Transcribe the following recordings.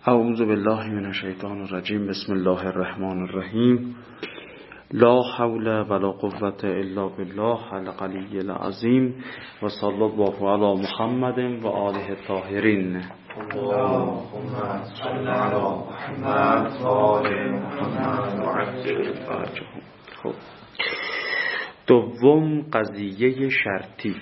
اعوذ بالله من الشیطان الرجیم. بسم الله الرحمن الرحیم. لا حول ولا قوة الا بالله العلی العظیم و صلی الله علی محمد و آله الطاهرین. اللهم صل علی محمد و آل محمد و عجل فرجهم. خب، دوم، قضیه شرطی.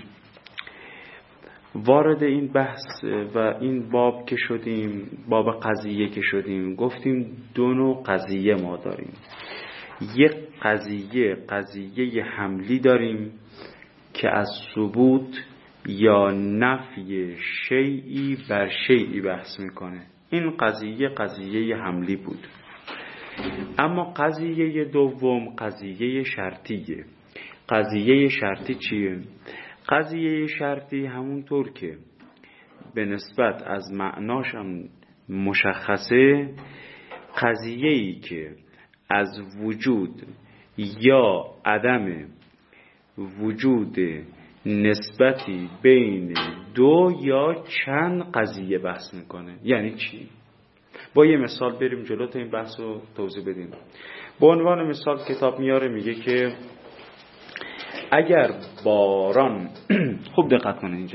وارد این بحث و این باب که شدیم، باب قضیه که شدیم، گفتیم دو نوع قضیه ما داریم. یک قضیه حملی داریم که از ثبوت یا نفی شیئی بر شیئی بحث میکنه. این قضیه حملی بود. اما قضیه دوم قضیه شرطیه. قضیه شرطی چیه؟ قضیه شرطی همونطور که به نسبت از معناش هم مشخصه، قضیه‌ای که از وجود یا عدم وجود نسبتی بین دو یا چند قضیه بحث میکنه. یعنی چی؟ با یه مثال بریم جلو تا این بحث رو توضیح بدیم. به عنوان مثال کتاب میاره، میگه که اگر باران خوب دقت کنه اینجا،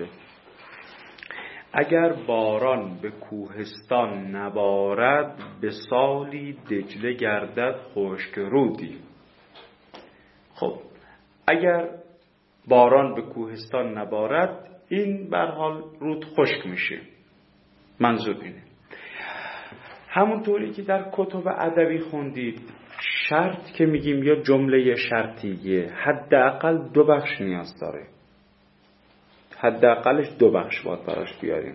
اگر باران به کوهستان نبارد، به سالی دجله گردد خشک رودی. خب، اگر باران به کوهستان نبارد، این به هر حال رود خشک میشه. منظور اینه. همونطوری که در کتب ادبی خوندید، شرط که میگیم یا جمله شرطیه حداقل دو بخش نیاز داره. حداقلش دو بخش باید براش بیاریم.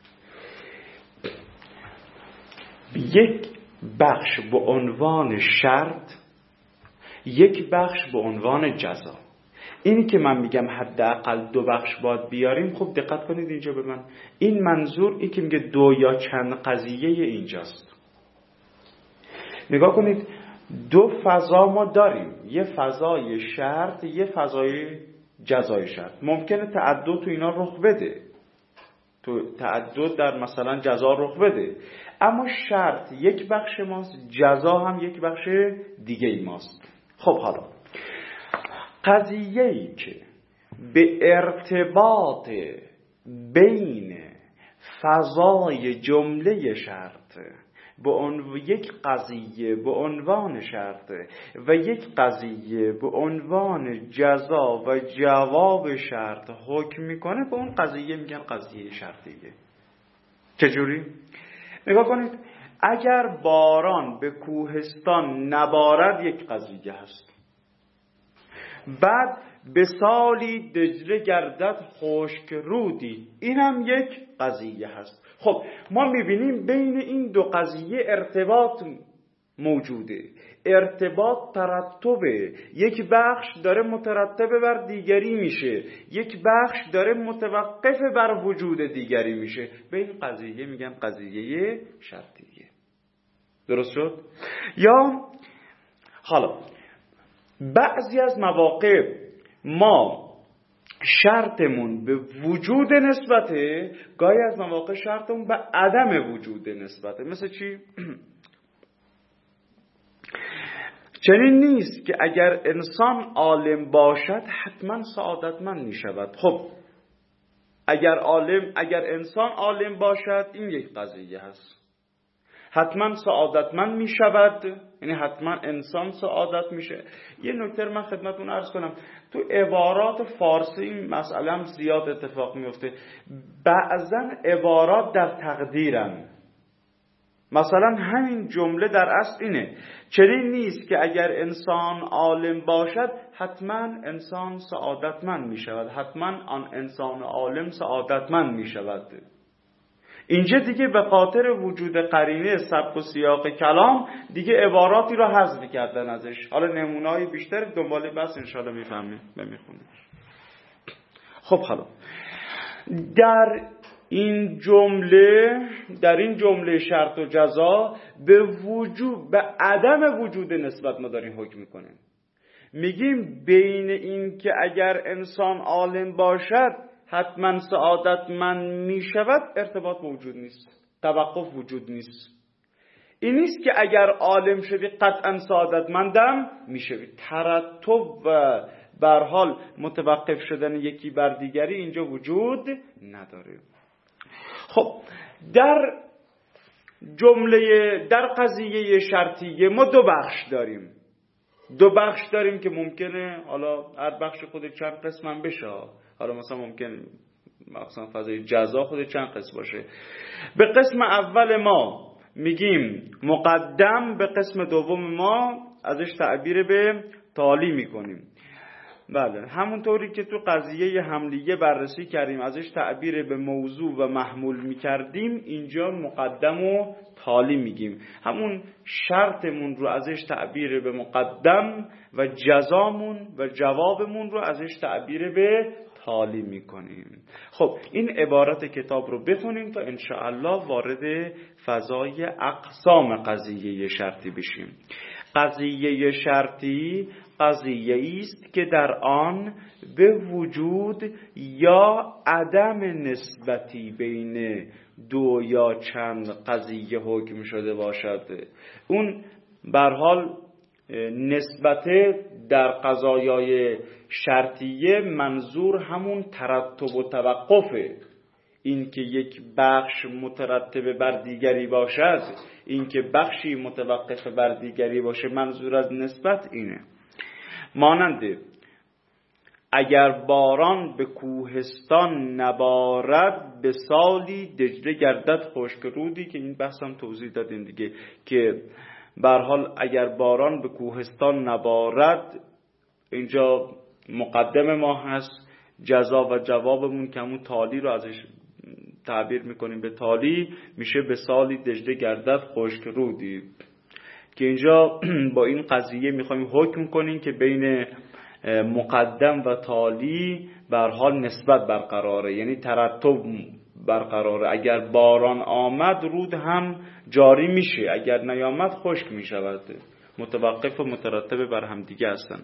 یک بخش به عنوان شرط، یک بخش به عنوان جزا. اینی که من میگم حداقل دو بخش باید بیاریم، خب دقت کنید اینجا به من. این منظور این که میگه دو یا چند قضیه اینجاست. نگاه کنید، دو فضا ما داریم، یه فضای شرط، یه فضای جزای شرط. ممکنه تعدد تو اینا رخ بده، تو تعدد در مثلا جزا رخ بده، اما شرط یک بخش ماست، جزا هم یک بخش دیگه ای ماست. خب حالا قضیه‌ای که به ارتباط بین فضای جمله شرط یک قضیه به عنوان شرط و یک قضیه به عنوان جزا و جواب شرط حکم میکنه، به اون قضیه میگن قضیه شرطیه. چجوری؟ نگاه کنید، اگر باران به کوهستان نبارد یک قضیه هست، بعد به سالی دجله گردد خشک رودی، اینم یک قضیه هست. خب ما میبینیم بین این دو قضیه ارتباط موجوده، ارتباط ترتبه. یک بخش داره مترتب بر دیگری میشه، یک بخش داره متوقف بر وجود دیگری میشه. به این قضیه میگن قضیه شرطیه. درست شد؟ یا حالا بعضی از مواقع ما شرطمون به وجود نسبته، گاهی از مواقع شرطمون به عدم وجود نسبته. مثل چی؟ چنین نیست که اگر انسان عالم باشد حتما سعادتمند می شود. خب اگر انسان عالم باشد، این یک قضیه هست. حتما سعادتمند می شود، یعنی حتما انسان سعادت میشه. یه نکته من خدمتتون عرض کنم، تو عبارات فارسی این مسئله هم زیاد اتفاق میفته. بعضا عبارات در تقدیرن. مثلا همین جمله در اصل اینه: چنین نیست که اگر انسان عالم باشد حتما انسان سعادتمند می شود، حتما آن انسان عالم سعادتمند می شود. اینجا دیگه به خاطر وجود قرینه سبک و سیاق کلام دیگه عباراتی رو حذف کردن ازش. حالا نمونه‌های بیشتر دنبال بس انشاءالله میفهمیم و میخونیم. خب حالا در این جمله شرط و جزا به عدم وجود نسبت ما داریم حکم میکنیم. میگیم بین این که اگر انسان عالم باشد حتما سعادتمند می شود ارتباط موجود نیست، توقف وجود نیست. این نیست که اگر عالم شدی قطعا سعادتمندم میشوی. ترتب و به هر حال متوقف شدن یکی بر دیگری اینجا وجود نداره. خب در قضیه شرطیه ما دو بخش داریم که ممکنه حالا هر بخش خود چند قسم هم بشه. حالا مثلا ممکن مثلا فضای جزا خود چند قسم باشه. به قسم اول ما میگیم مقدم، به قسم دوم ما ازش تعبیر به تالی میکنیم. بله، همونطوری که تو قضیه حملیه بررسی کردیم ازش تعبیر به موضوع و محمول میکردیم، اینجا مقدم و تالی میگیم. همون شرطمون رو ازش تعبیر به مقدم و جزامون و جوابمون رو ازش تعبیر به تالی میکنیم. خب این عبارت کتاب رو بخونیم تا انشاءالله وارد فضای اقسام قضیه شرطی بشیم. قضیه شرطی قضیه است که در آن به وجود یا عدم نسبتی بین دو یا چند قضیه حکم شده باشد. اون به هر حال نسبت در قضایای شرطیه منظور همون ترتب و توقفه. این که یک بخش مترتب بر دیگری باشد، این که بخشی متوقف بر دیگری باشه، منظور از نسبت اینه. مانند اگر باران به کوهستان نبارد به سالی دجله گردد خشک رودی، که این بحث هم توضیح دادیم دیگه، که به هر حال اگر باران به کوهستان نبارد اینجا مقدم ما هست، جزا و جوابمون که همون تالی رو ازش تعبیر میکنیم به تالی، میشه به سالی دجله گردد خشک رودی، که اینجا با این قضیه میخوایم حکم کنیم که بین مقدم و تالی به هر حال نسبت برقراره، یعنی ترتب برقراره. اگر باران آمد رود هم جاری میشه، اگر نیامد خشک میشود. متوقف و مترتب بر هم دیگه هستن.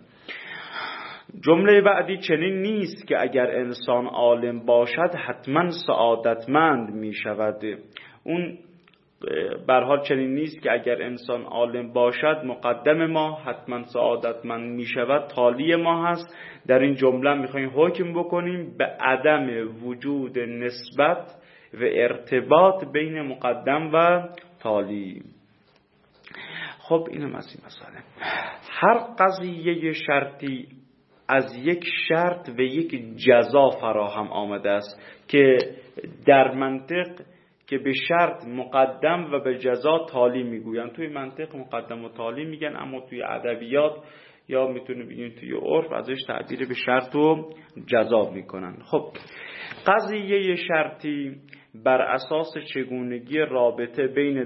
جمله بعدی چنین نیست که اگر انسان عالم باشد حتما سعادتمند میشود. اون به هر حال چنین نیست که اگر انسان عالم باشد مقدم ما حتما سعادتمند میشود، تالی ما هست. در این جمله میخوایم حکم بکنیم به عدم وجود نسبت و ارتباط بین مقدم و تالی. خب اینم از این مسئله. هر قضیه شرطی از یک شرط و یک جزا فراهم آمده است که در منطق که به شرط مقدم و به جزا تالی میگوین. توی منطق مقدم و تالی میگن، اما توی ادبیات یا میتونیم بگیم توی عرف ازش تعبیر به شرط و جزا میکنن. خب قضیه شرطی بر اساس چگونگی رابطه بین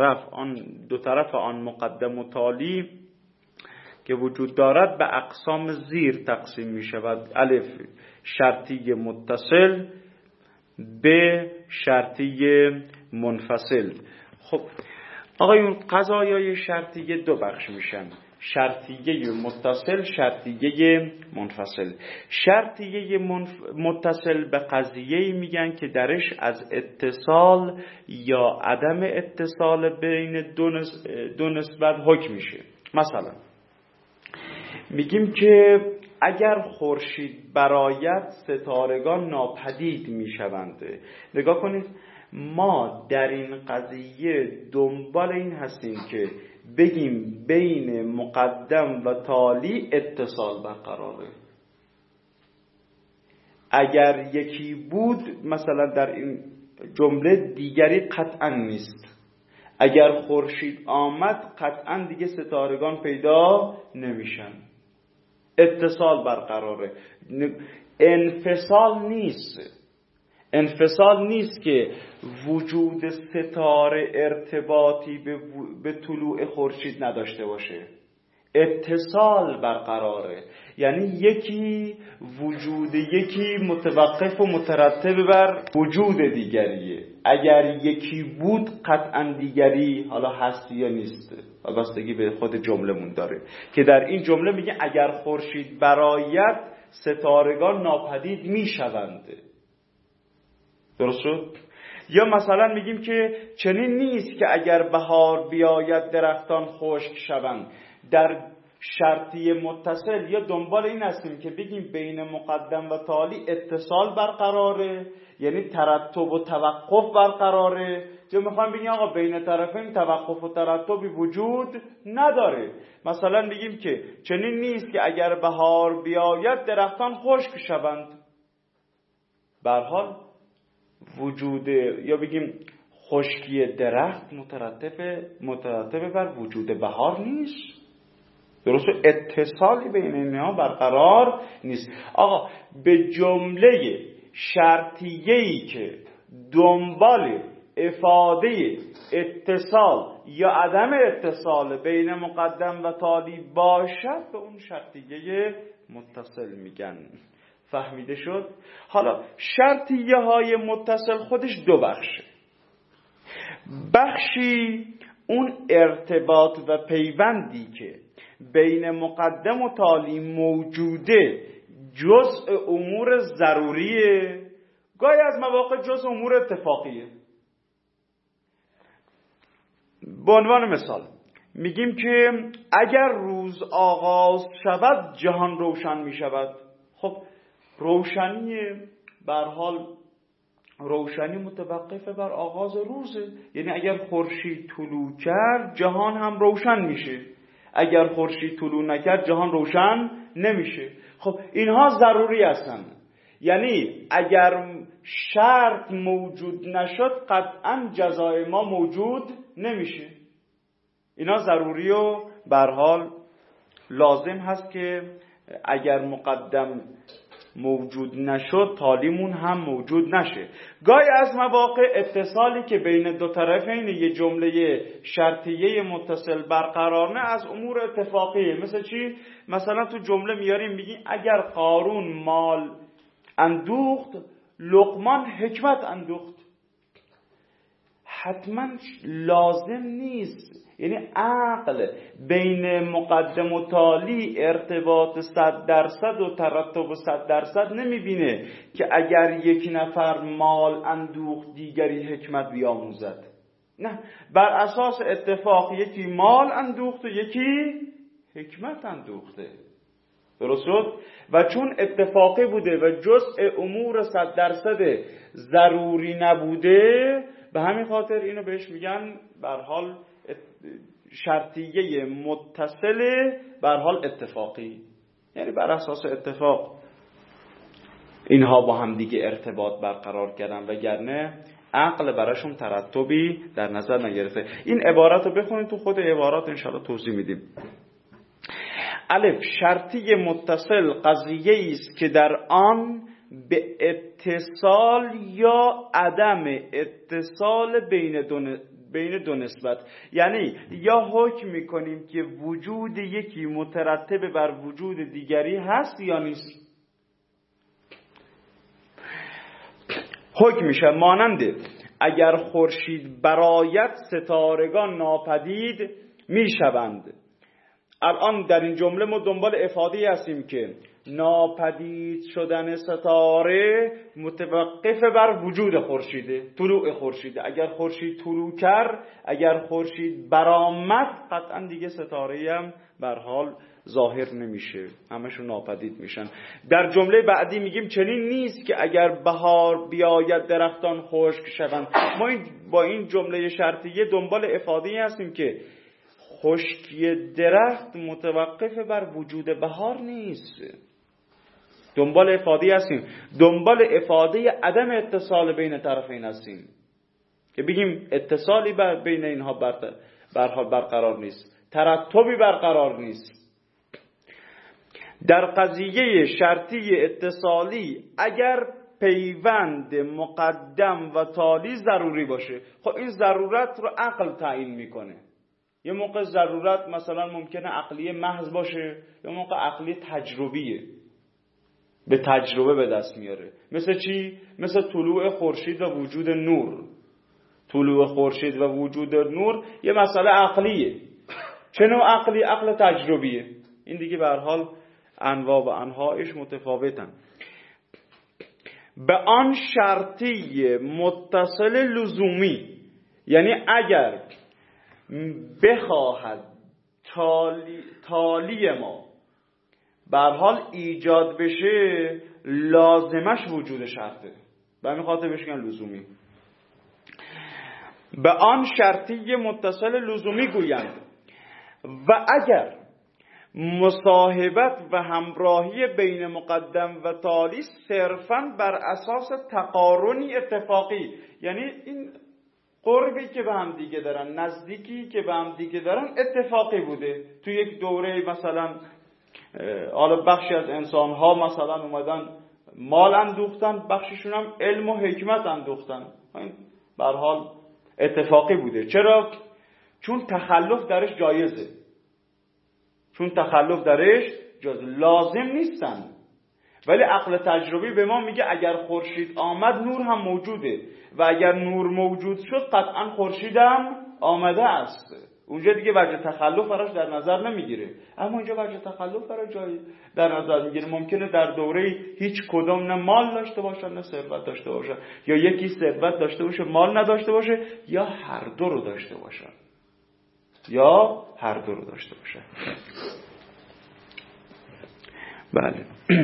دو طرف آن مقدم و تالی که وجود دارد به اقسام زیر تقسیم می شود. الف شرطی متصل، به شرطی منفصل. خب آقایون قضایای شرطیه دو بخش میشن، شرطیه متصل، شرطیه منفصل. شرطیه متصل به قضیه‌ای میگن که درش از اتصال یا عدم اتصال بین دو نسبت حکم میشه. مثلا میگیم که اگر خورشید برآید ستارگان ناپدید میشوند. نگاه کنید، ما در این قضیه دنبال این هستیم که بگیم بین مقدم و تالی اتصال برقراره. اگر یکی بود مثلا در این جمله دیگری قطعا نیست. اگر خورشید آمد قطعا دیگه ستارگان پیدا نمیشن. اتصال برقراره، انفصال نیست که وجود ستاره ارتباطی به طلوع خورشید نداشته باشه. اتصال برقراره، یعنی یکی وجود یکی متوقف و مترتب بر وجود دیگریه. اگر یکی بود قطعا دیگری حالا هست یا نیست، وابستگی به خود جمله‌مون داره که در این جمله میگه اگر خورشید برآید ستارگان ناپدید میشوند. درست شد؟ یا مثلا میگیم که چنین نیست که اگر بهار بیاید درختان خشک شوند. در شرطی متصل یا دنبال این هستیم که بگیم بین مقدم و تالی اتصال برقراره، یعنی ترتب و توقف برقراره، یا میخوایم بگیم آقا بین طرفین توقف و ترتبی وجود نداره. مثلا میگیم که چنین نیست که اگر بهار بیاید درختان خشک شوند. به هر حال وجود یا بگیم خشکی درخت مترتب بر وجود بهار نیست. درسته؟ اتصالی بین اینها برقرار نیست. آقا به جمله شرطیه‌ای که دنبال افاده اتصال یا عدم اتصال بین مقدم و تالی باشد به اون شرطیه متصل میگن. فهمیده شد؟ حالا شرطیه های متصل خودش دو بخشه. بخشی اون ارتباط و پیوندی که بین مقدم و تالی موجوده جزء امور ضروریه، گاهی از مواقع جزء امور اتفاقیه. به عنوان مثال میگیم که اگر روز آغاز شود جهان روشن می شود. خب روشنی به هر حال روشنی متوقف بر آغاز روزه، یعنی اگر خورشید طلوع کرد جهان هم روشن میشه، اگر خورشید طلوع نکرد جهان روشن نمیشه. خب اینها ضروری هستن، یعنی اگر شرط موجود نشد قطعا جزای ما موجود نمیشه. اینا ضروری و به هر حال لازم هست که اگر مقدم موجود نشد تالیمون هم موجود نشه. گاهی از مواقع اتصالی که بین دو طرفین یه جمله شرطیه متصل برقرار نه از امور اتفاقیه. مثل چی؟ مثلا تو جمله میاریم میگیم اگر قارون مال اندوخت لقمان حکمت اندوخت. حتما لازم نیست، یعنی عقل بین مقدم و تالی ارتباط 100% و ترتب 100% نمیبینه که اگر یک نفر مال اندوخت دیگری حکمت بیاموزد. نه، بر اساس اتفاق یکی مال اندوخت و یکی حکمت اندوخته. درست شد؟ و چون اتفاقی بوده و جزء امور 100% ضروری نبوده، به همین خاطر اینو بهش میگن به هر حال شرطیه متصل به هر حال اتفاقی، یعنی بر اساس اتفاق اینها با هم دیگه ارتباط برقرار کردن، وگرنه عقل براشون ترتبی در نظر نگرفته. این عبارت رو بخونید، تو خود عبارات انشاءالله توضیح میدیم. الف، شرطی متصل قضیه است که در آن به اتصال یا عدم اتصال بین دو نسبت، یعنی یا حکم میکنیم که وجود یکی مترتب بر وجود دیگری هست یا نیست. حکم میشه مانند اگر خورشید برآید ستارگان ناپدید میشوند. الان در این جمله ما دنبال افاده هستیم که ناپدید شدن ستاره متوقف بر وجود خورشیده، طلوع خورشیده. اگر خورشید طلوع کرد، اگر خورشید برآمد، قطعا دیگه ستاره هم بر حال ظاهر نمیشه، همشون ناپدید میشن. در جمله بعدی میگیم چنین نیست که اگر بهار بیاید درختان خشک شوند. ما با این جمله شرطیه دنبال افاده هستیم که خشکی درخت متوقف بر وجود بهار نیست. دنبال افاده هستیم، دنبال افاده عدم اتصال بین طرفین هستیم که بگیم اتصالی بین اینها برقرار نیست، ترتبی برقرار نیست. در قضیه شرطی اتصالی اگر پیوند مقدم و تالی ضروری باشه، خب این ضرورت رو عقل تعیین میکنه. یه موقع ضرورت مثلا ممکنه عقلی محض باشه، یه موقع عقلی تجربیه، به تجربه به دست میاره. مثل چی؟ مثل طلوع خورشید و وجود نور. طلوع خورشید و وجود نور یه مسئله عقلیه. چه نوع عقلی؟ عقل تجربیه. این دیگه به هر حال انواع و انواعش متفاوتن. به آن شرطی متصل لزومی، یعنی اگر بخواهد تالی ما به هر حال ایجاد بشه، لازمش وجود شرطه، به همین خاطر بهش میگن لزومی. به آن شرطی متصل لزومی گویند و اگر مصاحبت و همراهی بین مقدم و تالی صرفاً بر اساس تقارنی اتفاقی، یعنی این قربی که به هم دیگه دارن، نزدیکی که به هم دیگه دارن اتفاقی بوده، تو یک دوره مثلا حالا بخشی از انسان ها مثلا اومدن مال اندوختن، بخشیشون هم علم و حکمت اندوختن، این به هر حال اتفاقی بوده. چرا؟ چون تخلف درش جایزه، لازم نیستن. ولی عقل تجربی به ما میگه اگر خورشید آمد نور هم موجوده و اگر نور موجود شد قطعا خورشید هم آمده است. اونجا دیگه وجه تخلف براش در نظر نمیگیره، اما اینجا وجه تخلف براش جایی در نظر میگیره. ممکنه در دوره هیچ کدوم نه مال داشته باشن نه ثروت داشته باشن، یا یکی ثروت داشته باشه مال نداشته باشه، یا هر دو رو داشته باشن، بله.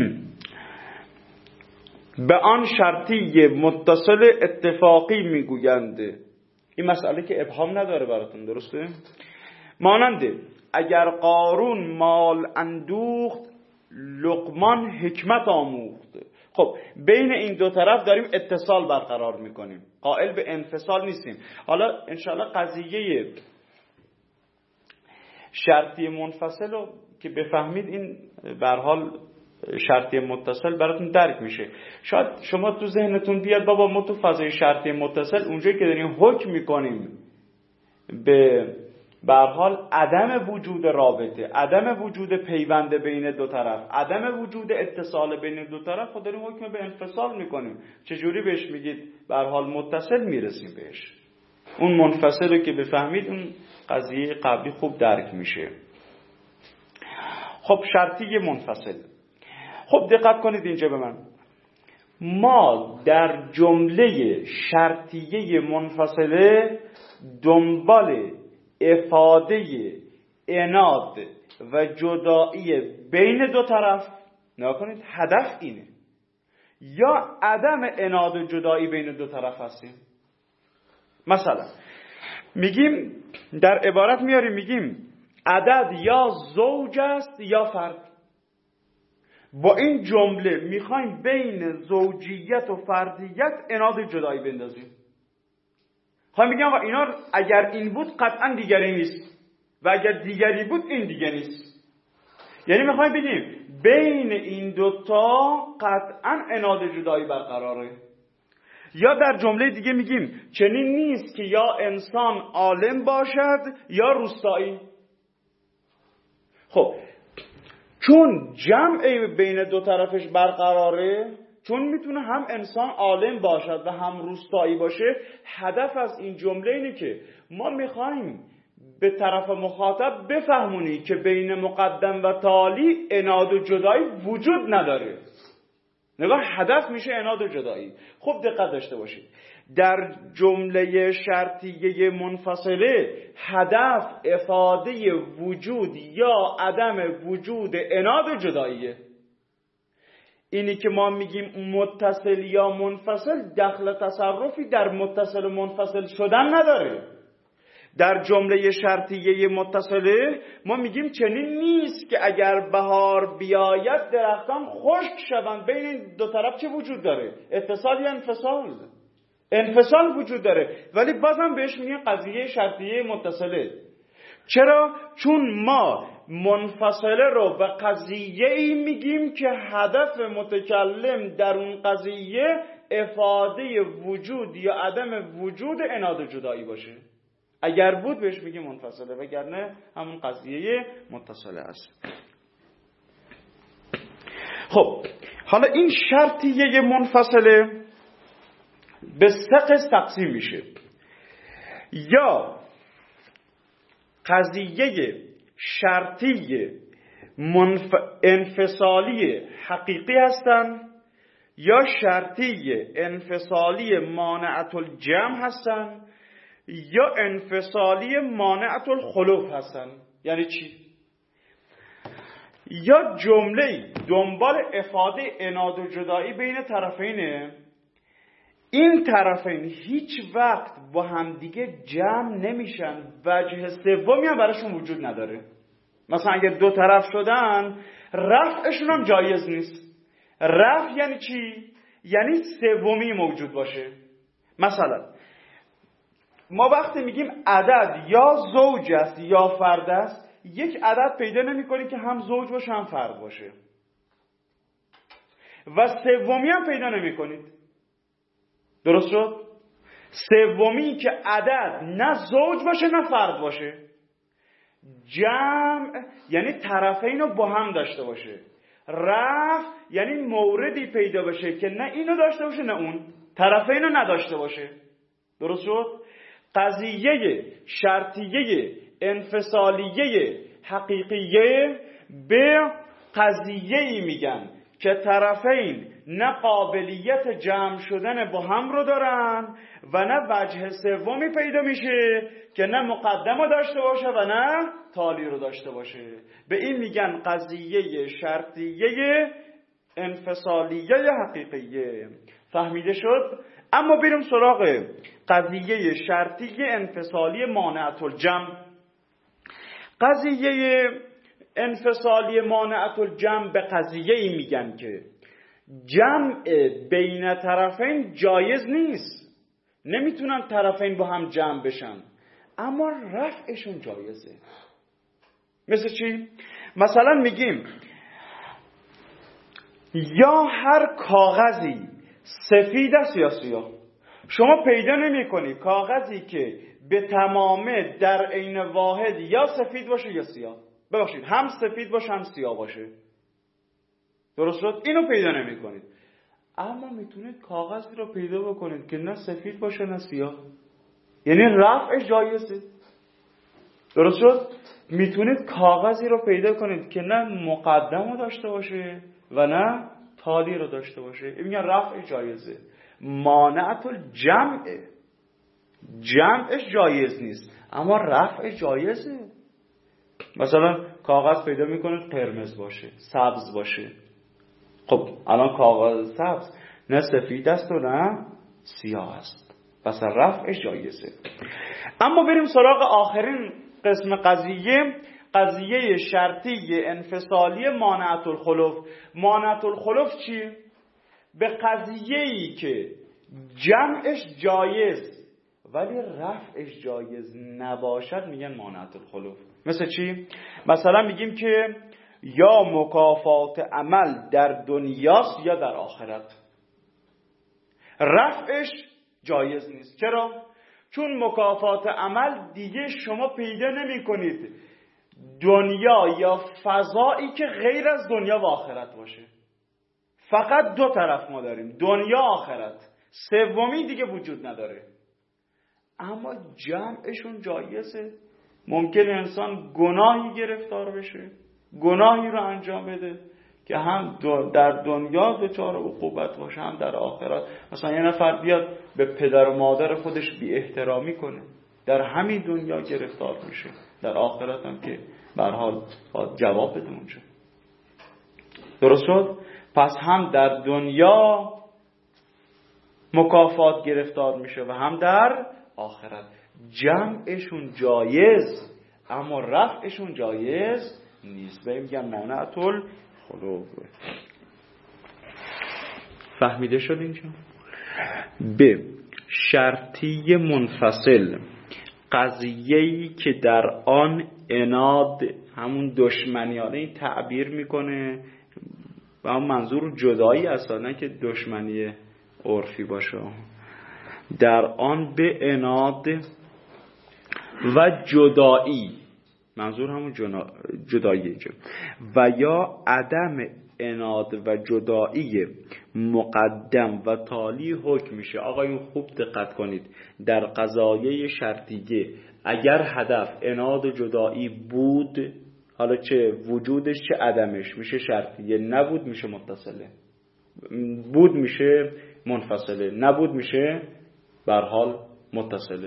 به آن شرطی متصل اتفاقی میگویند. این مسئله که ابهام نداره براتون، درسته؟ ماننده اگر قارون مال اندوخت، لقمان حکمت آموخت. خب بین این دو طرف داریم اتصال برقرار میکنیم، قائل به انفصال نیستیم. حالا انشاءالله قضیه شرطی منفصل رو که بفهمید، این به هر حال شرطی متصل براتون درک میشه. شاید شما تو ذهنتون بیاد بابا ما تو فضای شرطی متصل اونجایی که داریم حکم میکنیم به هر حال عدم وجود رابطه، عدم وجود پیوند بین دو طرف، عدم وجود اتصال بین دو طرف، خود داریم حکم به انفصال میکنیم. چجوری بهش میگید به هر حال متصل میرسیم بهش؟ اون منفصل رو که بفهمید اون قضیه قبلی خوب درک میشه. خب شرطی منفصل، خب دقت کنید اینجا به من. ما در جمله شرطیه منفصله دنبال افاده عناد و جدایی بین دو طرف، نگاه کنید هدف اینه، یا عدم عناد و جدایی بین دو طرف هستیم. مثلا میگیم در عبارت میاریم میگیم عدد یا زوج است یا فرد. با این جمله میخوایم بین زوجیت و فردیت عناد و جدایی بندازیم. خواهیم بگیم آقا اینا اگر این بود قطعا دیگری نیست و اگر دیگری بود این دیگه نیست. یعنی میخوایم بگیم بین این دوتا قطعا عناد و جدایی برقراره. یا در جمله دیگه میگیم چنین نیست که یا انسان عالم باشد یا روستایی. خب چون جمع بین دو طرفش برقراره، چون میتونه هم انسان عالم باشد و هم روستایی باشه، هدف از این جمله اینه که ما میخوایم به طرف مخاطب بفهمونی که بین مقدم و تالی عناد و جدایی وجود نداره. نگاه هدف میشه عناد و جدایی. خب دقت داشته باشید، در جمله شرطیه منفصله هدف افاده وجود یا عدم وجود عناد و جداییه. اینی که ما میگیم متصل یا منفصل دخل تصرفی در متصل و منفصل شدن نداره. در جمله شرطیه متصله ما میگیم چنین نیست که اگر بهار بیاید درختان خشک شوند. بین این دو طرف چه وجود داره؟ اتصال یا انفصال؟ انفصال وجود داره، ولی بازم بهش میگن قضیه شرطیه متصله. چرا؟ چون ما منفصله رو به قضیه‌ای میگیم که هدف متکلم در اون قضیه افاده وجود یا عدم وجود عناد و جدایی باشه. اگر بود بهش میگیم منفصله، وگرنه همون قضیه متصله است. خب حالا این شرطیه منفصله به سه قسم تقسیم میشه. یا قضیه شرطی انفصالی حقیقی هستن، یا شرطی انفصالی مانعة الجمع هستن یا انفصالی مانعة الخلف هستن. یعنی چی؟ یا جمله دنبال افاده اناد و جدایی بین طرفینه، این طرفین هیچ وقت با همدیگه جمع نمیشن، وجه سومی هم براشون وجود نداره. مثلا اگر دو طرف شدن رفعشون هم جایز نیست. رفع یعنی چی؟ یعنی سومی موجود باشه. مثلا ما وقتی میگیم عدد یا زوج است یا فرد است، یک عدد پیدا نمی‌کنیم که هم زوج باشه هم فرد باشه و سومی هم پیدا نمی‌کنید. درست شد؟ سومی که عدد نه زوج باشه نه فرد باشه. جمع یعنی طرفین رو با هم داشته باشه. رفع یعنی موردی پیدا بشه که نه اینو داشته باشه نه اون، طرفین رو نداشته باشه. درست شد؟ قضیه شرطیه انفصالیه حقیقیه به قضیه‌ای میگن که طرفین نه قابلیت جمع شدن با هم رو دارن و نه وجه سومی پیدا میشه که نه مقدم رو داشته باشه و نه تالی رو داشته باشه. به این میگن قضیه شرطیه انفصالیه حقیقیه. فهمیده شد؟ اما بریم سراغ قضیه شرطیه انفصالی مانعة الجمع. قضیه انفصالی مانعة الجمع به قضیه‌ای میگن که جمع بین طرفین جایز نیست، نمیتونن طرفین با هم جمع بشن، اما رفعشون جایزه. مثل چی؟ مثلا میگیم یا هر کاغذی سفید است یا سیاه. شما پیدا نمی کنی کاغذی که به تمامه در عین واحد یا سفید باشه یا سیاه. ببخشید هم سفید باشه هم سیاه باشه. درست شد؟ اینو پیدا نمی کنید. اما میتونید کاغذی رو پیدا بکنید که نه سفید باشه نه سیاه، یعنی رفعش جایزه. درست شد؟ میتونید کاغذی رو پیدا کنید که نه مقدم رو داشته باشه و نه تالی رو داشته باشه، این میگن رفع جایزه. مانعة الجمع، جمعش جایز نیست اما رفع جایزه. مثلا کاغذ پیدا میکنید قرمز باشه، سبز باشه. خب الان کاغذ سبز نه سفید است و نه سیاه است، پس رفعش جایزه. اما بریم سراغ آخرین قسم قضیه، قضیه شرطی انفصالی مانعة الخلف. مانعة الخلف چی؟ به قضیه‌ای که جمعش جایز ولی رفعش جایز نباشد میگن مانعة الخلف. مثل چی؟ مثلا میگیم که یا مکافات عمل در دنیاست یا در آخرت، رفعش جایز نیست. چرا؟ چون مکافات عمل دیگه شما پیدا نمی کنید دنیا یا فضایی که غیر از دنیا و آخرت باشه. فقط دو طرف ما داریم، دنیا آخرت، سومی دیگه وجود نداره. اما جمعشون جایزه. ممکن انسان گناهی گرفتار بشه، گناهی رو انجام بده که هم در دنیا دچار عقوبت باشه هم در آخرت. مثلا یه نفر بیاد به پدر و مادر خودش بی احترامی کنه، در همین دنیا گرفتار میشه، در آخرت هم که به هر حال جواب بده اونجا. درست شد؟ پس هم در دنیا مکافات گرفتار میشه و هم در آخرت. جمعشون جایز اما رفعشون جایز نیست. به میگن مانعة الخلف. فهمیده شد اینجا؟ به شرطی منفصل، قضیه‌ای که در آن عناد، همون دشمنیانه این تعبیر میکنه و هم منظور جدایی اصلا نه که دشمنی عرفی باشه، در آن به عناد و جدایی، منظور همون جدایی و یا عدم عناد و جدایی مقدم و تالی حکم میشه. آقایون خوب دقت کنید، در قضایه شرطیه اگر هدف عناد و جدایی بود، حالا چه وجودش چه عدمش، میشه شرطیه، نبود میشه متصله. بود میشه منفصله، نبود میشه به هر حال متصله.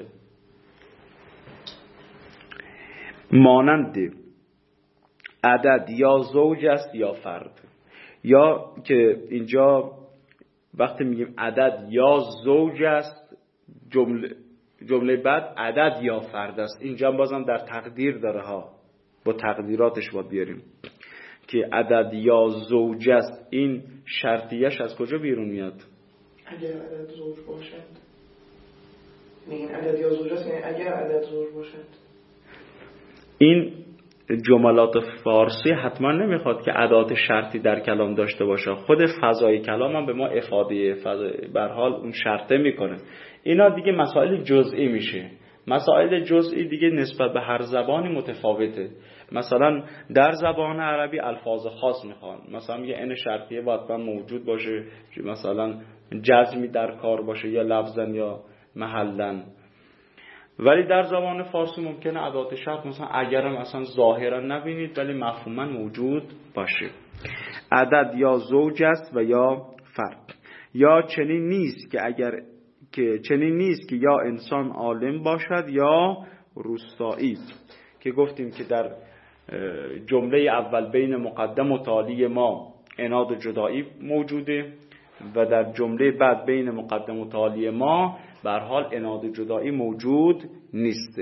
مانند عدد یا زوج است یا فرد، یا که اینجا وقتی میگیم عدد یا زوج است، جمله بعد عدد یا فرد است، اینجا بازم در تقدیر داره ها، با تقدیراتش باید بیاریم که عدد یا زوج است. این شرطیش از کجا بیرون میاد؟ اگر عدد زوج باشد. این عدد یا زوج است یعنی اگر عدد زوج باشد. این جملات فارسی حتما نمیخواد که ادات شرطی در کلام داشته باشه، خود فضای کلام هم به ما افاده به هر حال اون شرطه میکنه. اینا دیگه مسائل جزئی میشه. مسائل جزئی دیگه نسبت به هر زبانی متفاوته. مثلا در زبان عربی الفاظ خاص میخوان، مثلا میگه ان شرطیه باید موجود باشه، مثلا جزمی در کار باشه یا لفظا یا محلا. ولی در زبان فارسی ممکنه ادات شرط مثلا اگرم اصلا ظاهرا نبینید ولی مفهوما موجود باشه. عدد یا زوج است و یا فرد. یا چنین نیست که یا انسان عالم باشد یا روستایی، که گفتیم که در جمله اول بین مقدم و تالی ما عناد و جدایی موجوده و در جمله بعد بین مقدم و تالی ما به هر حال عناد و جدایی موجود نیست.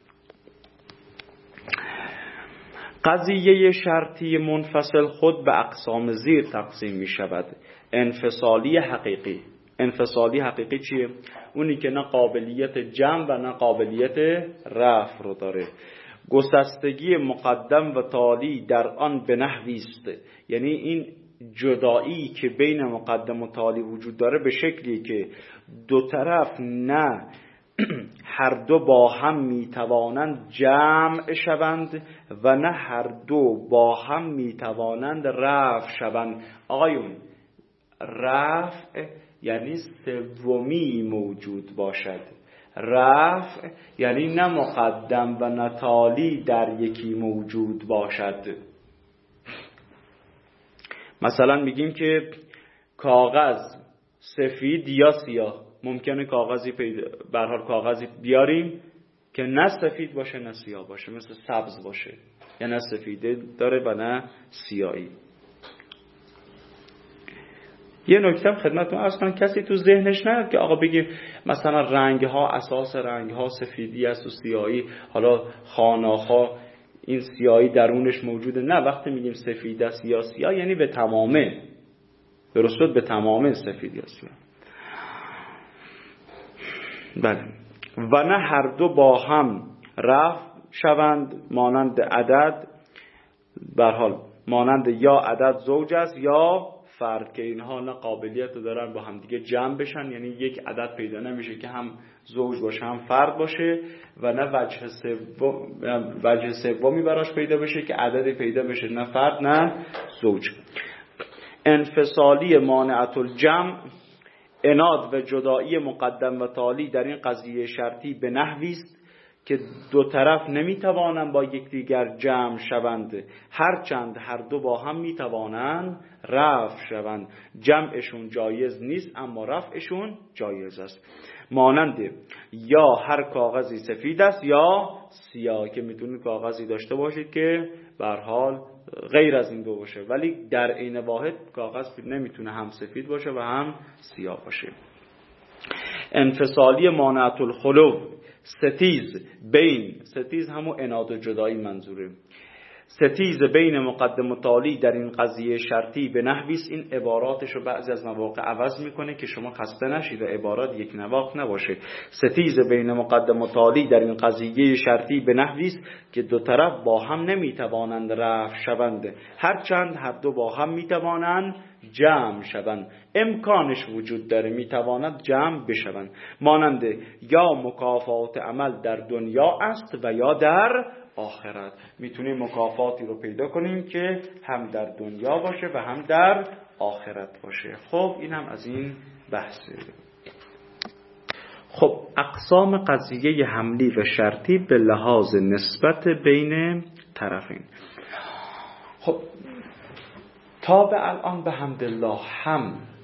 قضیه شرطی منفصل خود به اقسام زیر تقسیم می شود. انفصالی حقیقی. انفصالی حقیقی چیه؟ اونی که نه قابلیت جمع و نه قابلیت رفع رو داره. گسستگی مقدم و تالی در آن به نحوی است، یعنی این جدایی که بین مقدم و تالی وجود داره به شکلی که دو طرف نه هر دو با هم میتوانند جمع شوند و نه هر دو با هم میتوانند رفع شوند. آقایون، رفع یعنی سومی موجود باشد، رفع یعنی نه مقدم و نه تالی در یکی موجود باشد. مثلا میگیم که کاغذ سفید یا سیاه، ممکنه کاغذی به هر حال کاغذی بیاریم که نه سفید باشه نه سیاه باشه، مثل سبز باشه، یا نه سفیده داره و نه سیاهی. یه نکته خدمتتون عرض کنم، کسی تو ذهنش نیاد که آقا بگیم مثلا رنگ ها، اساس رنگ ها سفیدی است و سیاهی، حالا خانه‌ها این سیاهی درونش موجوده. نه، وقتی میگیم سفید است یا سیاه یعنی به تمامه، درست شد، به تمامه سفید یا سیاه. بله. و نه هر دو با هم رفع شوند، مانند عدد به هر حال مانند یا عدد زوج است یا فرد، که اینها نه قابلیت دارن با هم دیگه جمع بشن، یعنی یک عدد پیدا نمیشه که هم زوج باشه هم فرد باشه، و نه وجه سومی براش پیدا بشه که عددی پیدا بشه نه فرد نه زوج. انفصالی مانعت الجمع، عناد و جدایی مقدم و تالی در این قضیه شرطی به نحوی است که دو طرف نمیتوانند با یکدیگر جمع شوند، هرچند هر دو با هم میتوانند رفع شوند. جمعشون جایز نیست اما رفعشون جایز است. مانند یا هر کاغذی سفید است یا سیاه، که میتونید کاغذی داشته باشید که به هر حال غیر از این دو باشه، ولی در عین واحد کاغذ نمیتونه هم سفید باشه و هم سیاه باشه. انفصالی مانعت الخلو، ستیز همون عناد و جدایی منظوره، ستیز بین مقدم و تالی در این قضیه شرطی به نحوی است. این عباراتشو بعضی از مواقع عوض میکنه که شما خسته نشید و عبارات یک نواخت نباشه. ستیز بین مقدم و تالی در این قضیه شرطی به نحوی است که دو طرف با هم نمیتوانند رفع شوند، هرچند هر دو با هم میتوانند جمع شوند. امکانش وجود داره میتواند جمع بشوند. مانند یا مکافات عمل در دنیا است و یا در آخرت، میتونیم مکافاتی رو پیدا کنیم که هم در دنیا باشه و هم در آخرت باشه. خب این هم از این بحثه. خب اقسام قضیه حملی و شرطی به لحاظ نسبت بین طرفین. خب تا به الان به حمدالله هم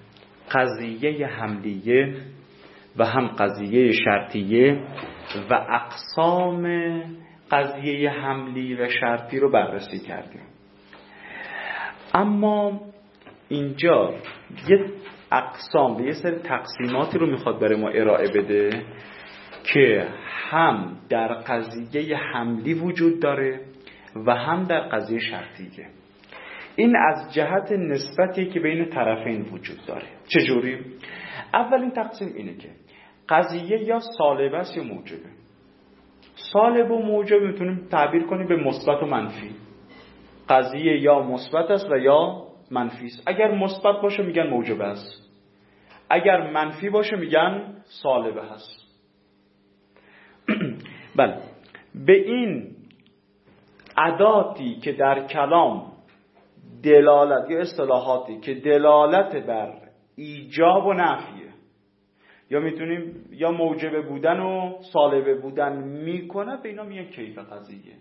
قضیه حملیه و هم قضیه شرطیه و اقسام قضیه حملی و شرطی رو بررسی کردیم. اما اینجا یه اقسام و یه سری تقسیماتی رو میخواد برای ما ارائه بده که هم در قضیه حملی وجود داره و هم در قضیه شرطیه. این از جهت نسبتی که بین طرفین وجود داره. چجوری؟ اولین تقسیم اینه که قضیه یا سالبه است یا موجبه. سالب و موجب میتونیم تعبیر کنیم به مثبت و منفی. قضیه یا مثبت است و یا منفی است. اگر مثبت باشه میگن موجب است، اگر منفی باشه میگن سالبه هست. بله، به این اداتی که در کلام دلالت یا اصطلاحاتی که دلالت بر ایجاب و نفیه، یا میتونیم یا موجب بودن و سالبه بودن میکنه، به اینا میگن کیف قضیه.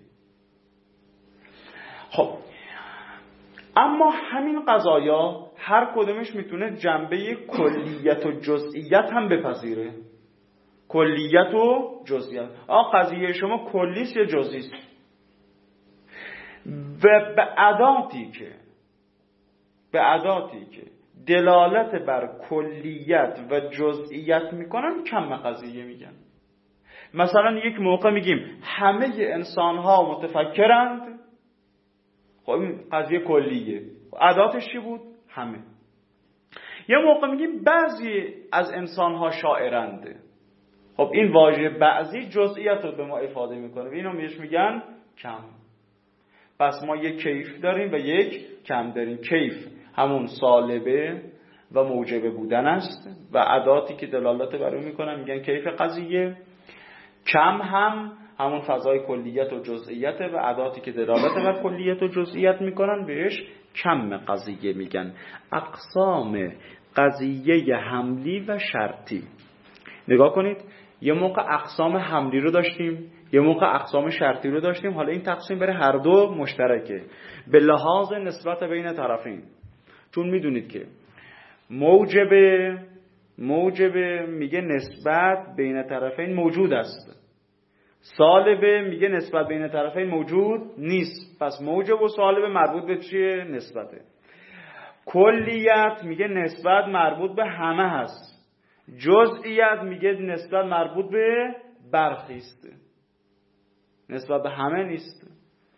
خب اما همین قضایا هر کدومش میتونه جنبه کلیت و جزئیت هم بپذیره. کلیت و جزئیت. قضیه شما کلیست یا جزئیست؟ و به اداتی که دلالت بر کلیت و جزئیت میکنن کم قضیه میگن. مثلا یک موقع میگیم همه انسان‌ها متفکرند، خب این قضیه کلیه، اداتش چی بود؟ همه. یه موقع میگیم بعضی از انسان‌ها شاعرند، خب این واژه بعضی جزئیت رو به ما افاده میکنه و اینو میگن کم. پس ما یک کیف داریم و یک کم داریم. کیف همون سالبه و موجب بودن است و اداتی که دلالت بر اون میکنن میگن کیف قضیه. کم هم همون فضای کلیت و جزئیت و اداتی که دلالت بر کلیت و جزئیت میکنن بهش کم قضیه میگن. اقسام قضیه حملی و شرطی. نگاه کنید، یه موقع اقسام حملی رو داشتیم، یه موقع اقسام شرطی رو داشتیم. حالا این تقسیم برای هر دو مشترکه به لحاظ نسبت بین طرفین. چون میدونید که موجب میگه نسبت بین طرفین موجود است، سالبه میگه نسبت بین طرفین موجود نیست. پس موجب و سالبه مربوط به چیه؟ نسبته. کلیت میگه نسبت مربوط به همه هست، جزئیت میگه نسبت مربوط به برخی است، نسبت به همه نیست.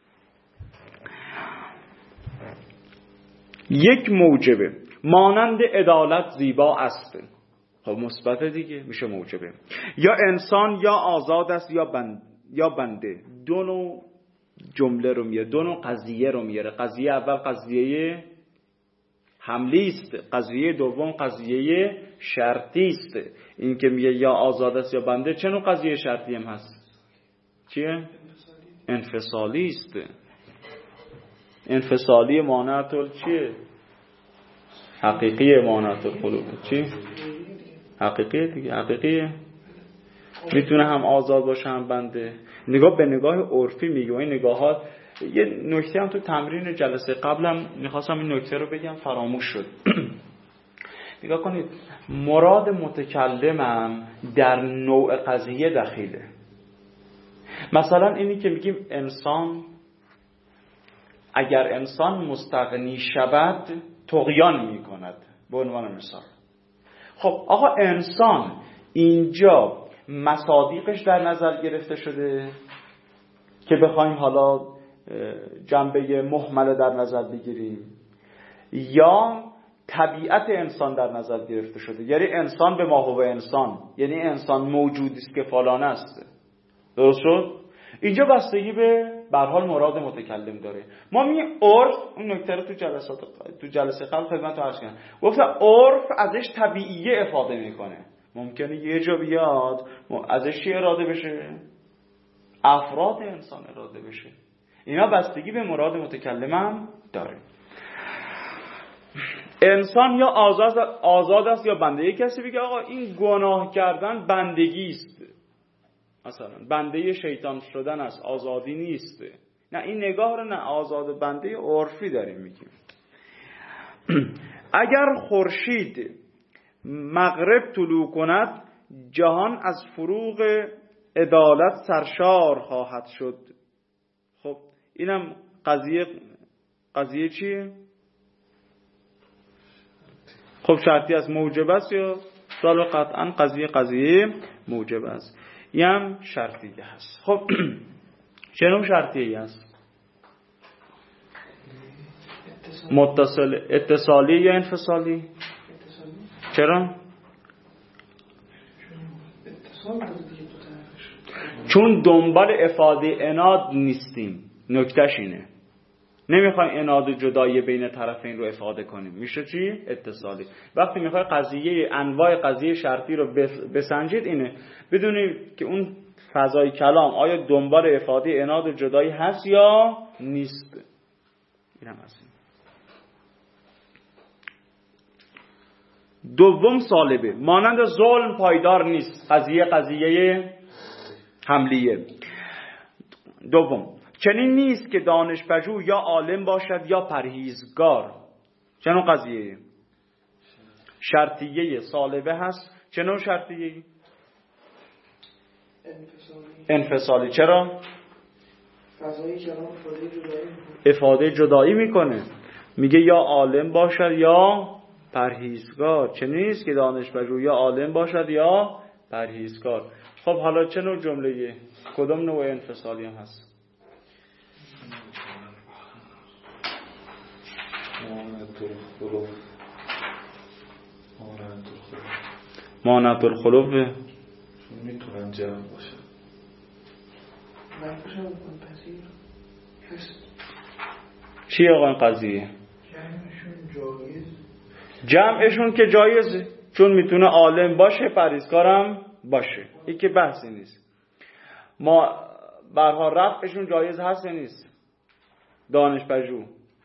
یک موجبه مانند عدالت زیبا است، خب مثبت دیگه، میشه موجبه. یا انسان یا آزاد است یا بنده. دو نوع جمله رو میاره، دو نوع قضیه رو میاره. قضیه اول قضیه حملی است، قضیه دوم قضیه شرطی است. این که میگه یا آزاد است یا بنده، چه نوع قضیه شرطی هم هست؟ چیه؟ انفصالی است. انفصالی مانعت چیه؟ حقیقی مانعت القلوب. چی؟ حقیقیه دیگه، حقیقیه. میتونه هم آزاد باشه هم بنده. نگاه به نگاه عرفی میگه. این نگاهات، یه نکته هم تو تمرین جلسه قبلم میخواستم این نکته رو بگم فراموش شد. نگاه کنید، مراد متکلمم در نوع قضیه دخیله. مثلا اینی که میگیم انسان، اگر انسان مستغنی شود طغیان میکند، به عنوان مثال. خب آقا انسان اینجا مصادیقش در نظر گرفته شده که بخوایم حالا جنبه محمل در نظر بگیریم، یا طبیعت انسان در نظر گرفته شده؟ یعنی انسان به ما هو انسان، یعنی انسان موجودی است که فلان است. درست شد؟ اینجا بستگی به حال مراد متکلم داره. ما میگیم عرف، اون نکته رو تو جلسه قبل خدمتتون عرض کردم، گفتم عرف ازش طبیعیه افاده میکنه. ممکنه یه جا بیاد ازش چی اراده بشه؟ افراد انسان اراده بشه. اینا بستگی به مراد متکلم هم داره. انسان یا آزاد است یا بنده. یک کسی بگه آقا این گناه کردن بندگی است، مثلا بنده شیطان شدن است، آزادی نیست. نه، این نگاه رو نه آزاد بنده عرفی داریم میگیم. اگر خورشید مغرب طلوع کند جهان از فروغ عدالت سرشار خواهد شد. خب اینم قضیه چیه؟ خب شرطی است، موجب است یا سال قطعا قضیه موجب است. این هم شرطیه هست. خب چه نوع شرطیه است؟ اتصالی یا انفصالی؟ چرا؟ چون دنبال افاده عناد نیستیم. نکتهش اینه، نمیخوایم عناد و جدایی بین طرفین رو افاده کنیم. میشه چی؟ اتصالی. وقتی میخوای انواع قضیه شرطی رو بسنجید اینه بدونید که اون فضای کلام آیا دنبال افاده عناد و جدایی هست یا نیست. اینم هست. دوم سالبه، مانند ظلم پایدار نیست. قضیه حملیه. دوم، چنین نیست که دانشپژوه یا عالم باشد یا پرهیزگار. چنین قضیه شرطیه سالبه هست. چنین شرطیه انفصالی. چرا؟ افاده جدایی میکنه. میگه یا عالم باشد یا پرهیزگار. چنین نیست که دانشپژوه یا عالم باشد یا پرهیزگار. خب حالا چه نوع جمله‌ایه؟ کدام نوع انفصالی هم هست؟ مانعت الخلوف میتونن جمع باشه. چی آقا این قضیه؟ جمعشون که جایزه، چون میتونه عالم باشه پرهیزکارم باشه. این که بحثی نیست. ما برها رفعشون جایز هست یا نیست؟ دانشپژوه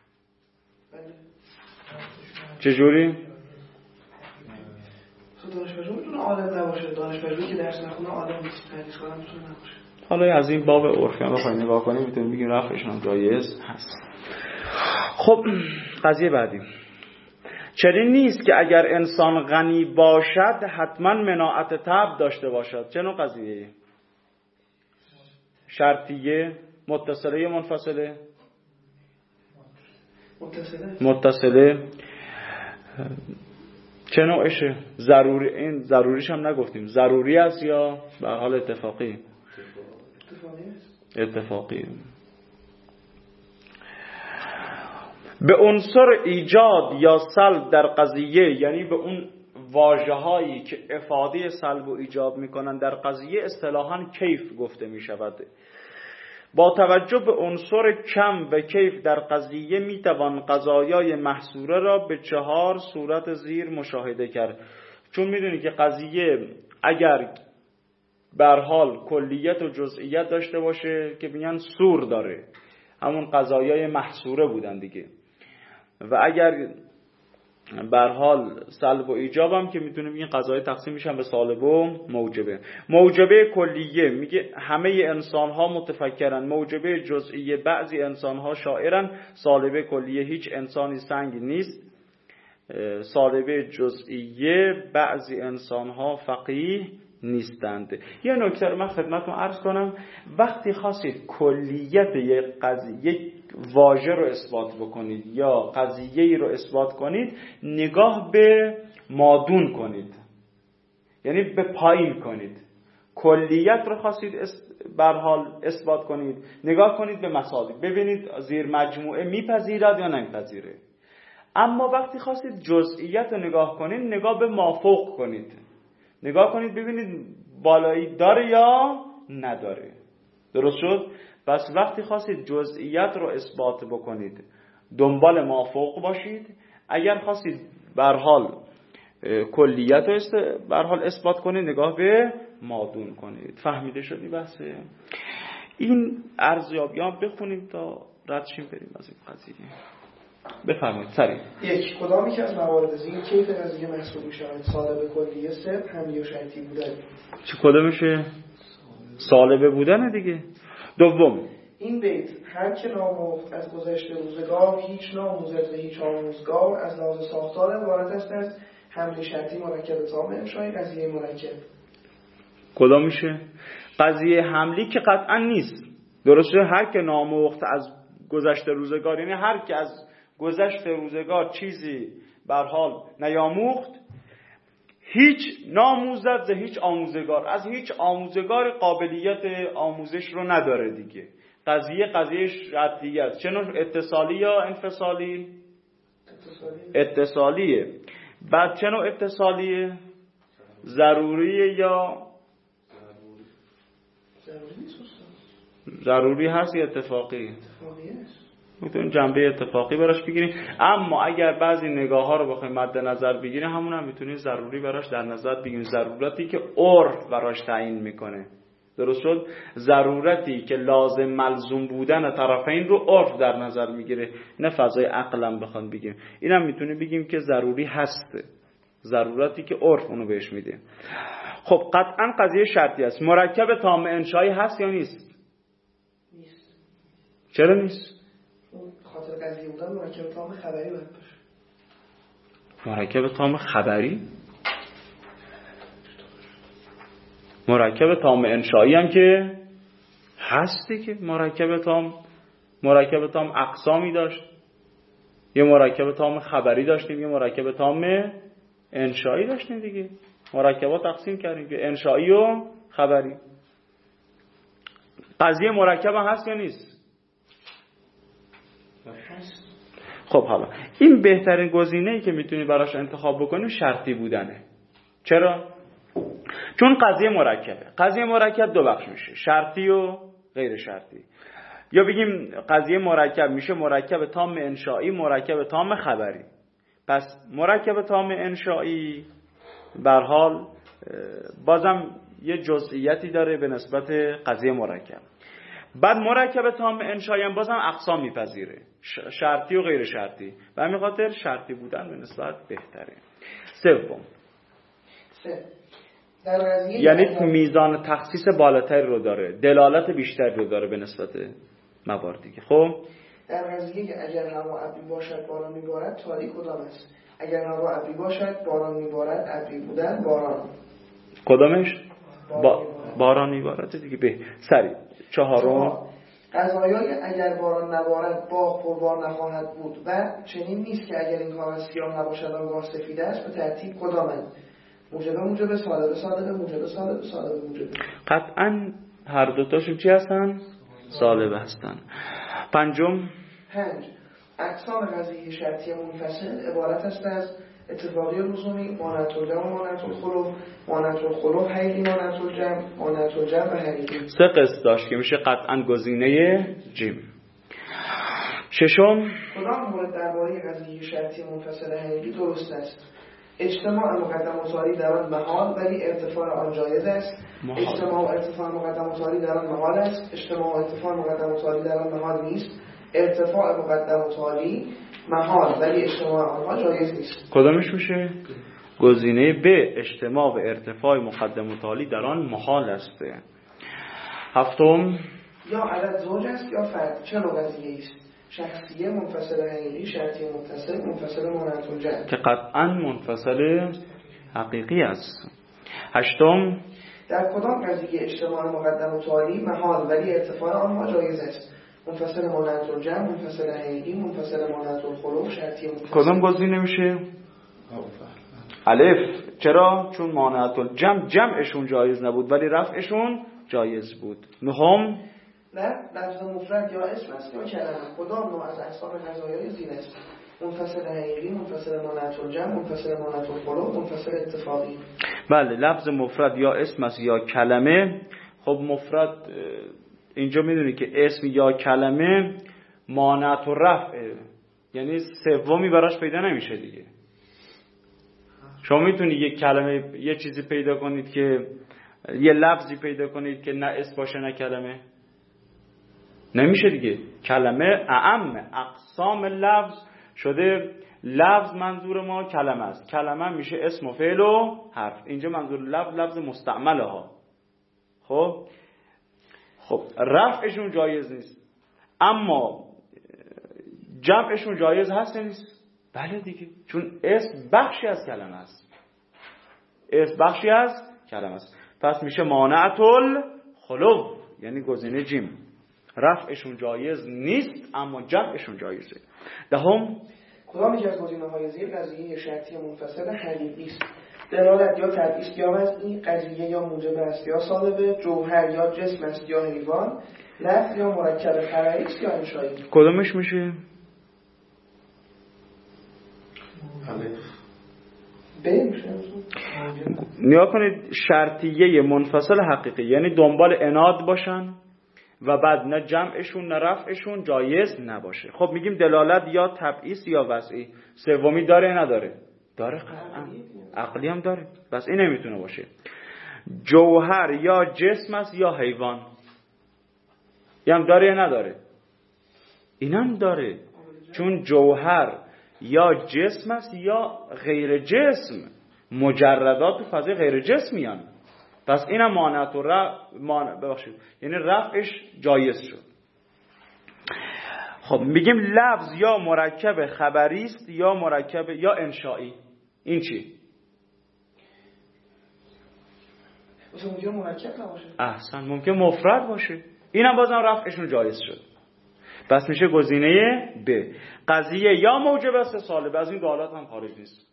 چجوری؟ دانشپژوه میتونه عالم نباشه. دانشپژوهی که درس نخونه عالم نیست. پرهیزکارم میتونه نباشه. حالا از این باب عرفی هم بخوایم نگاه کنیم میتونیم بگیم رفعشون هم جایز هست. خب قضیه بعدی، چنین نیست که اگر انسان غنی باشد حتما مناعت طبع داشته باشد. چه نوع قضیه؟ شرطیه، متصله یا منفصله؟ متصله. چه نوعشه؟ ضروری. این ضروریش هم نگفتیم. ضروری است یا به حال اتفاقی؟ اتفاقی. به عنصر ایجاد یا سلب در قضیه، یعنی به اون واژه‌هایی که افاده سلب و ایجاب میکنن در قضیه اصطلاحاً کیف گفته میشود. با توجه به عنصر کم و کیف در قضیه میتوان قضایای محصوره را به 4 صورت زیر مشاهده کرد. چون میدونی که قضیه اگر به حال کلیت و جزئیت داشته باشه که میگن سور داره، همون قضایای محصوره بودن دیگه. و اگر به حال سلب و ایجاب هم که میتونیم این قضایی تقسیم میشن به سالب و موجبه. موجبه کلیه میگه همه انسان ها متفکرن. موجبه جزئیه بعضی انسان ها شاعرن. سالبه کلیه هیچ انسانی سنگ نیست. سالبه جزئیه بعضی انسان ها فقیه نیستند. یه نکته رو من خدمتتون عرض کنم. وقتی خواستید کلیت یک واژه رو اثبات بکنید یا قضیه‌ای رو اثبات کنید، نگاه به مادون کنید، یعنی به پایین کنید. کلیت رو خواستید به حال اثبات کنید، نگاه کنید به مصادیق، ببینید زیر مجموعه میپذیرد یا نمیپذیره. اما وقتی خواستید جزئیت رو نگاه کنید، نگاه به مافوق کنید، نگاه کنید ببینید بالایی داره یا نداره. درست شد؟ پس وقتی خواستید جزئیت رو اثبات بکنید دنبال مافوق باشید. اگر خواستید به هر حال کلیت رو به هر حال اثبات کنید، نگاه به مادون کنید. فهمیده شدی بحثه؟ این ارزیابیام بخونیم تا رد شیم بریم از این قضیه. بفرمایید سریع. یک، کدامی که از موارد زیر کیف قضیه محسوب می‌شود؟ سالب کلیه، صفر، حملی و شرطی بودن. چه کدومشه؟ سالبه بودن دیگه. دوم، این بیت هر که نامفت از گذشته روزگار، هیچ ناموزد و هیچ آموزگار، از لحاظ ساختار عبارت است از حمله شرطی مرکب تام انشایی قضیه مرکب. کدام میشه؟ قضیه حملی که قطعا نیست. درسته؟ هر که ناموخت از گذشته روزگار، یعنی هر که از گذشته روزگار چیزی بر حال نیاموخت، هیچ ناموزد ز هیچ آموزگار، از هیچ آموزگار قابلیت آموزش رو نداره دیگه. قضیه شرطیه است. چه نوع؟ اتصالی یا انفصالی؟ اتصالیه. بعد چه نوع اتصالیه؟ ضروریه یا ضروری هست یا اتفاقی؟ میتونیم جنبه اتفاقی براش بگیریم، اما اگر بعضی نگاه ها رو بخوایم مد نظر بگیریم همون هم میتونیم ضروری براش در نظر بگیریم. ضرورتی که عرف براش تعیین میکنه. درست شد؟ ضرورتی که لازم ملزوم بودن طرفین رو عرف در نظر میگیره، نه فضای عقلم بخوام بگیم. اینم میتونیم بگیم که ضروری هست، ضرورتی که عرف اونو بهش میده. خب قطعا قضیه شرطی است. مرکب تام انشایی هست یا نیست؟ نیست. چرا نیست؟ خاطر قضیه بودن مرکب تام خبری باید باشه. مرکب تام خبری؟ مرکب تام انشایی هم که هستی که مرکب تام اقسامی داشت. یه مرکب تام خبری داشتیم، یه مرکب تام انشایی داشتیم دیگه. مرکبات تقسیم کردیم که انشایی و خبری. قضیه مرکب هست یا نیست؟ خب حالا این بهترین گزینه‌ای که میتونی براش انتخاب بکنی شرطی بودنه. چرا؟ چون قضیه مرکب دو بخش میشه، شرطی و غیر شرطی. یا بگیم قضیه مرکب میشه مرکب تام انشایی، مرکب تام خبری. پس مرکب تام انشایی به هر حال بازم یه جزئیاتی داره به نسبت قضیه مرکب. بعد مرکب تام انشایی هم بازم اقسام میپذیره، شرطی و غیر شرطی، و همین خاطر شرطی بودن به نسبت بهتره. سوم، یعنی میزان تخصیص بالاتری رو داره، دلالت بیشتری رو داره به نسبت موارد دیگه. خب در قضیه اگر هوا ابری باشد باران میبارد تاریک کدام است؟ اگر هوا ابری باشد باران میبارد ابری بودن باران. کدامش؟ باران میبارد دیگه. به سری چهارم، قضایای اگر باران نبارد باغ پربار نخواهد بود و چنین نیست که اگر این کاغذ سیاه نباشد آنگاه سفید است. به ترتیب کدامند؟ موجب سالب موجب. قطعا هر دوتاشون چی هستن؟ سالب هستن. پنجم، اقسام قضیه شرطی منفصل عبارت است از اتفاقی لزومی، مانعت الجمع و مانعت الخلوف، مانعت الخلوف حیلی، مانعت الجمع و حیلی. سه قسم داشت که میشه قطعا گزینه جیم. ششم، کدام مورد درباره قضیه شرطی منفصل حیلی درست است؟ اجتماع مقدم و تالی در آن محال ولی ارتفاع آن جایز است. اجتماع و ارتفاع مقدم و تالی در آن محال است. اجتماع و ارتفاع مقدم و تالی در آن محال نیست. ارتفاع مقدم و تالی محال ولی اجتماع آنها جایز نیست. کدامش میشه؟ گزینه ب، اجتماع و ارتفاع مقدم و تالی در آن محال است. هفتم، یا عدد زوج است یا فرد. چه نوع قضیه است؟ شخصیه، منفصل حقیقی، شرطی متصل، منفصل مانعت الجمع. که قطعا منفصل حقیقی است. هشتم، در کدام قضیه اجتماع مقدم و تالی محال ولی ارتفاع آنها جایز است؟ منفصل مانعت الجمع، منفصل حقیقی، منفصل مانعت الخلوف، شرطی متصل. کدام گزینه میشه؟ الف. چرا؟ چون مانعت الجمع جمعشون جایز نبود ولی رفعشون جایز بود. نهم، لفظ مفرد یا اسم است یا کلمه. کدام نوع از اقسام قضایای زیر است؟ منفصل حقیقی، منفصل مانعت الجمع، منفصل مانعت الخلوف، منفصل اتفاقی. بله، لفظ مفرد یا اسم است یا کلمه. خب مفرد اینجا میدونی که اسم یا کلمه مانعت الرفع، یعنی سومی براش پیدا نمیشه دیگه. شما میتونی یک کلمه، یه چیزی پیدا کنید که یه لفظی پیدا کنید که نه اسم باشه نه کلمه؟ نمیشه دیگه. کلمه اعم اقسام لفظ شده. لفظ منظور ما کلمه است، کلمه میشه اسم و فعل و حرف. اینجا منظور لفظ مستعمله ها. خب رفعشون جایز نیست، اما جمعشون جایز هست نیست؟ بله دیگه، چون اسم بخشی از کلمه است. اسم بخشی از کلمه است. پس میشه مانعت الخلو، یعنی گزینه جیم. رفعشون جایز نیست اما جمعشون جایزه. دهم، کدام یکی از گزینه‌های زیر قضیه شرطی منفصل حقیقی است؟ دلالت یا تبعیض یا وضعی، قضیه یا موجب است یا سالبه، جوهر یا جسم است یا حیوان، لفظ یا مرکب خبری است یا انشایی. کدومش میشه؟ نیا کنید، شرطیه منفصل حقیقی یعنی دنبال عناد باشن و بعد نه جمعشون نه رفعشون جایز نباشه. خب میگیم دلالت یا تبعیض یا وضعی. سومی داره نداره؟ داره قطعا. عقلی هم داره، بس این نمیتونه باشه. جوهر یا جسم است یا حیوان، این هم داره یا نداره؟ این هم داره، چون جوهر یا جسم است یا غیر جسم، مجردات و فضای غیر جسمیان. پس اینم مانعت و ببخشید یعنی رفعش جایز شد. خب میگیم لفظ یا مرکب خبری است یا مرکب یا انشایی. این چی؟ ممکن مرکب نباشه. احسن، ممکن مفرد باشه. اینم بازم رفعشون جایز شد. پس میشه گزینه ب. قضیه یا موجب است سالب، از این دو حالت هم خارج نیست.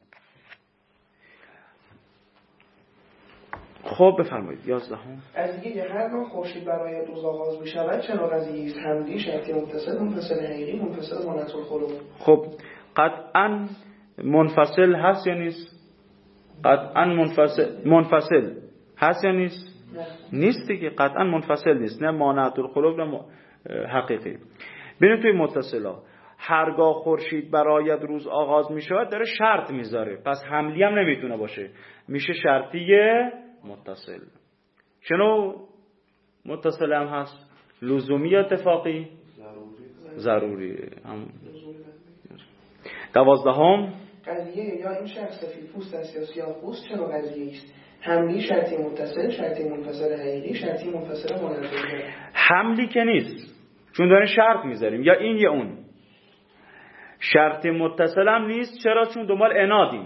خب بفرمایید. 11. قضیه هر نوع خورشید برای روز آغاز می‌شود چه نوع قضیه است؟ حملی، شرطی متصل، منفصل حقیقی، منفصل مانعت الخلو. خب قطعا منفصل هست یا نیست؟ قطعا منفصل هست یا نیست؟ نیست دیگه، قطعا منفصل نیست، نه مانعت الخلو نه حقیقی. ببینید توی متصلا هرگاه خورشید برآید روز آغاز می‌شود داره شرط میذاره، پس حملی هم نمیتونه باشه، میشه شرطی متصل. چنو متصل هم هست؟ لزومی یا اتفاقی؟ ضروری. 12. قضیه یا این شخص سفید پوست است یا سیاه پوست چه نوع قضیه است؟ حملی، شرطی متصل، شرطی منفصل حقیقی، شرطی منفصل مانعت الخلو. حملی که نیست چون داریم شرط میذاریم، یا این یا اون. شرطی متصل هم نیست، چرا؟ چون دنبال عنادیم.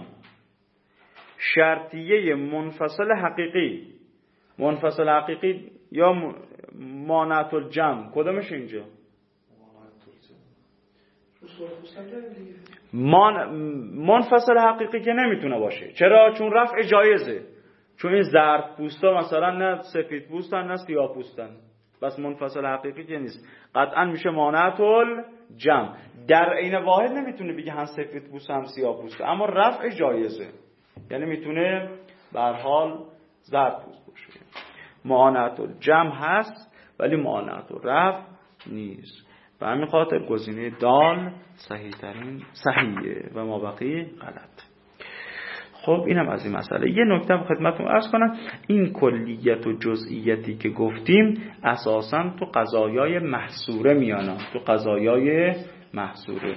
شرطیه منفصل حقیقی، منفصل حقیقی یا مانعت الجمع، کدومش اینجا؟ منفصل حقیقی که نمیتونه باشه، چرا؟ چون رفع جایزه، چون این زرد پوستا مثلا نه سفید پوستن نه سیاه پوستن، بس منفصل حقیقی که نیست. قطعا میشه مانعت الجمع. در عین واحد نمیتونه بگه هم سفید پوست هم سیاه پوست، اما رفع جایزه، یعنی میتونه به هر حال زرد پوست باشه. مانعت الجمع هست ولی مانعت الرفع نیست. به همین خاطر گزینه دال صحیحه و ما بقیه غلط. خب اینم از این مسئله. یه نکته خدمتتون عرض کنم، این کلیت و جزئیاتی که گفتیم اساساً تو قضایای محصوره میانه، تو قضایای محصوره.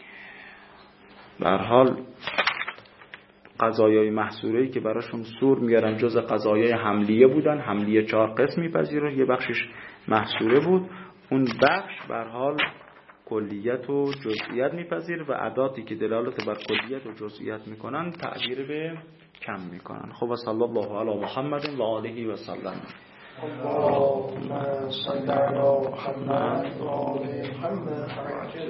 به هر حال قضایای محصوره‌ای که براشون سور میارن جز قضایای حملیه بودن. حملیه 4 قسم میپذیره، یه بخشش محصوره بود، اون بخش به هر حال کلیت و جزئیات میپذیر و اداتی که دلالت بر کلیت و جزئیات میکنن تعبیر به کم میکنن. خب صلی الله علی محمد و آله و سلم. اللهم صل علی محمد و آل محمد.